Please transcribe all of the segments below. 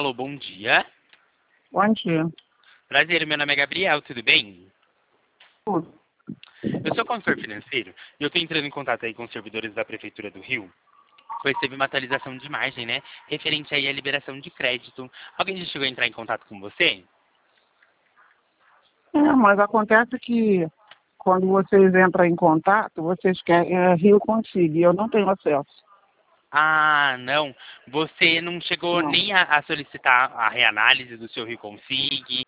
Alô, bom dia. Bom dia. Prazer, meu nome é Gabriel, tudo bem? Tudo. Eu sou consultor financeiro e eu estou entrando em contato aí com os servidores da Prefeitura do Rio, pois teve uma atualização de margem, né? Referente aí à liberação de crédito. Alguém já chegou a entrar em contato com você? Mas acontece que quando vocês entram em contato, vocês querem Rio Consigo e eu não tenho acesso. Ah, não. Você não chegou Não. nem a solicitar a reanálise do seu Rio Consig?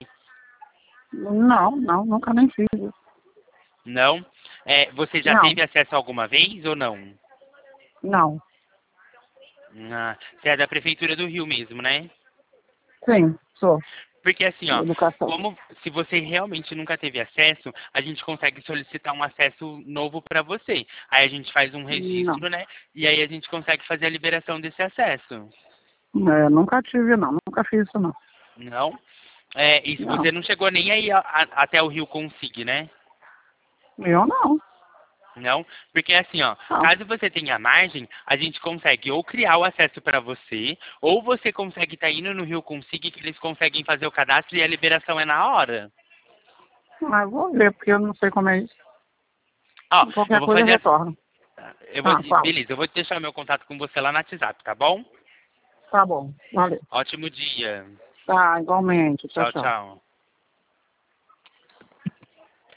Não, nunca nem fiz isso. Não? Você já Não, teve acesso alguma vez ou não? não. Ah, você é da Prefeitura do Rio mesmo, né? Sim, sou. Porque assim, ó, Educação. como se você realmente nunca teve acesso, a gente consegue solicitar um acesso novo para você. Aí a gente faz um Não. registro, né? E aí a gente consegue fazer a liberação desse acesso. Nunca tive, não. Nunca fiz isso, não. Não? Isso, Não. você não chegou nem aí até o Rio Consig, né? Eu não. Não? Porque assim, ó, Não. caso você tenha margem, a gente consegue ou criar o acesso para você, ou você consegue estar indo no Rio Consig que eles conseguem fazer o cadastro e a liberação é na hora. Mas vou ver, porque eu não sei como é isso. Ó, eu Qualquer vou coisa eu fazer assim. retorno. Fala. Beleza, eu vou deixar meu contato com você lá no WhatsApp, tá bom? Tá bom. Valeu. Ótimo dia. Tá, igualmente. Tchau, Tchau, tchau. tchau.